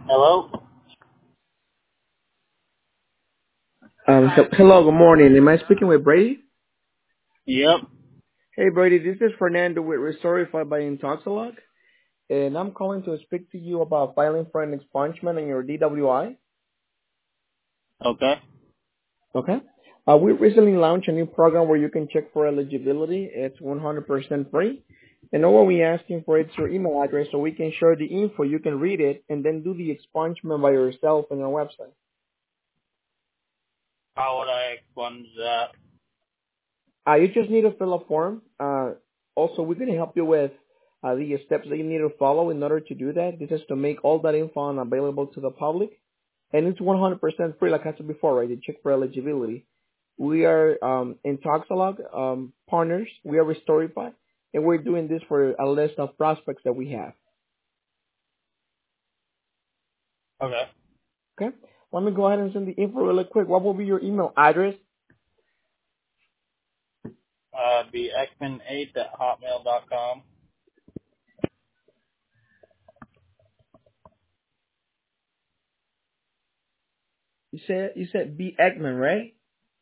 Hello? Hello, good morning. Am I speaking with Brady? Yep. Hey, Brady, this is Fernando with Restorify by Intoxilog, and I'm calling to speak to you about filing for an expungement on your DWI. Okay. Okay. We recently launched a new program where you can check for eligibility. It's 100% free. And all we're asking for is your email address so we can share the info. You can read it and then do the expungement by yourself on our website. How would I expunge that? You just need to fill a form. Also, we're going to help you with the steps that you need to follow in order to do that. This is to make all that info available to the public. And it's 100% free, like I said before, right? You check for eligibility. We are in Toxalog partners. We are Restorify. And we're doing this for a list of prospects that we have. Okay. Okay? Let me go ahead and send the info really quick. What will be your email address? Be Ekman8 at hotmail.com. You said B. Eggman, right?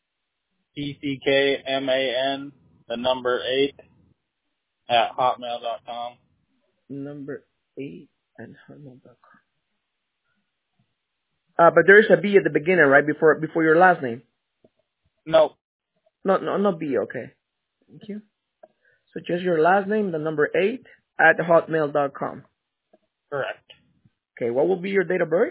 ECKMAN, the number 8 at hotmail.com. Number 8 and hotmail.com. But there is a B at the beginning, right? Before your last name. Nope. No B. Okay. Thank you. So just your last name, the number 8 at hotmail.com. Correct. Okay. What will be your date of birth?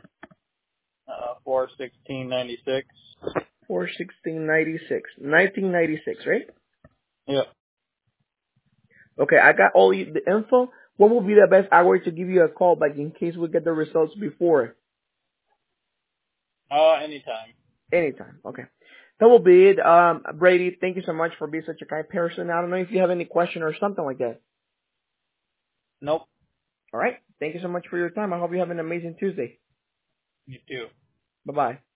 4/16/96. 4/16/96. 1996, right? Yep. Okay. I got all the info. What will be the best hour to give you a call back in case we get the results before? Anytime. Anytime. Okay. That will be it. Brady, thank you so much for being such a kind person. I don't know if you have any question or something like that. Nope. All right. Thank you so much for your time. I hope you have an amazing Tuesday. You too. Bye-bye.